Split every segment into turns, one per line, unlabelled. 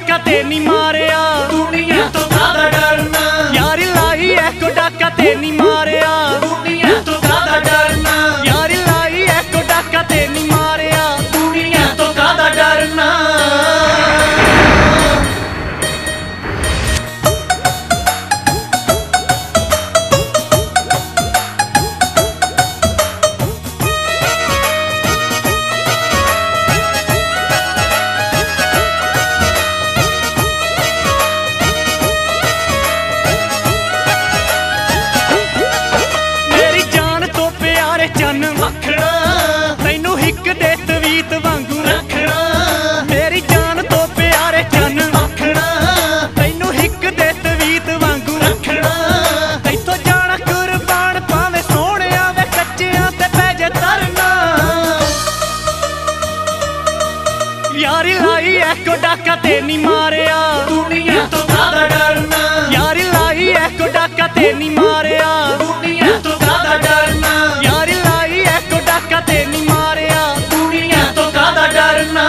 डाका ते नी मारिया,
दुनिया तो कादा डरना,
यारी लाई एको डाका ते नी मारिया,
दुनिया तो कादा डरना,
यारी लाई एको डाका ते नी मारिया,
दुनिया तो कादा डरना।
चन
रखना
तैनू हिक दे तवीत वांगू
रखना,
मेरी जान तो प्यारे चन
रखना
तैनू हिक दे तवीत वांगू
रखना।
तैथों जाना कुर्बान पावे सोने वे कच्चियां ते पैजे तरना। यारी लाई एको डाका ते नी मारिया,
दुनिया तो कादा डरना,
यारी लाई एको डाका ते नी मारिया,
दुनिया तो कादा डरना,
यारी लाई एको डाका ते नी मारिया,
दुनिया तो कादा डरना।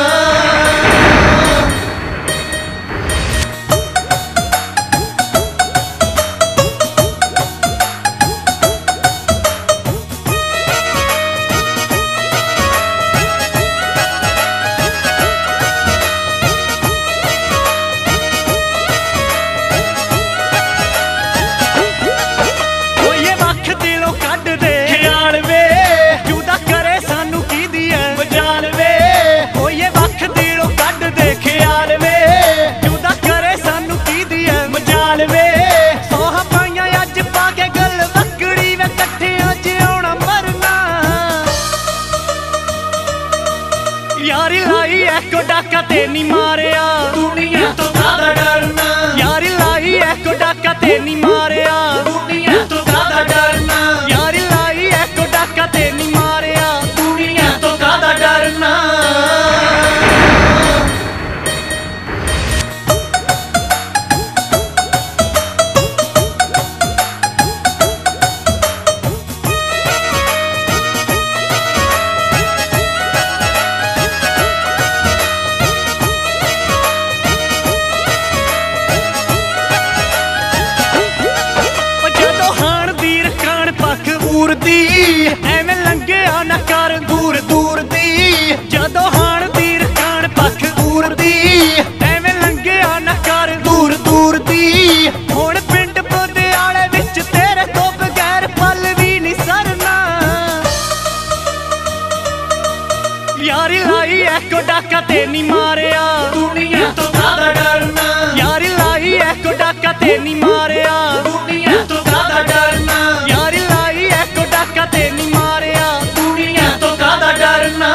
यारी लाई एको डाका ते नी मारिया, दुनिया तो कादा डरना,
यारी लाई एको डाका ते नी मारिया,
दुनिया तो कादा डरना,
यारी लाई एको डाका ते नी मारिया,
दुनिया तो कादा डरना।
एवें लंघिया ना कर दूर दूर दी, जदों हाण तीर कान पख दूर दी, एवें लंघिया ना कर दूर दूर दी। हुण पिंड बुधियाले विच तेरे तो बगैर पल भी नहीं सरना। यारी लाई एको डाका ते नी मारिया,
दुनिया तो कादा डरना,
यारी लाई एको डाका ते नी मारिया,
दुनिया तो कादा डरना,
यारी लाई एको डाका ते नी मारिया,
दुनिया तो कादा डरना।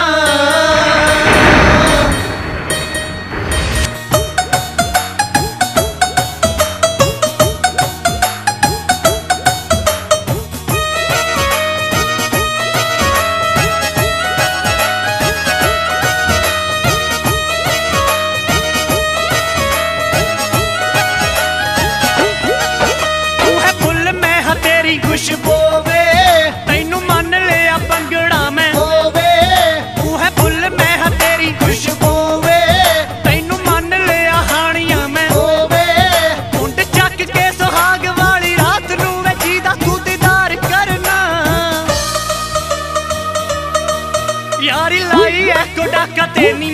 खुशबू वे तैनू मन लिया पंगड़ा मैं होवे, तू है फुल मैं हा तेरी खुशबू वे तैनू मन लिया हानिया मैं होवे। मुंड चक के सुहाग वाली रात नू वे जीदा तू दीदार करना। यारी लाई एको डाका ते नी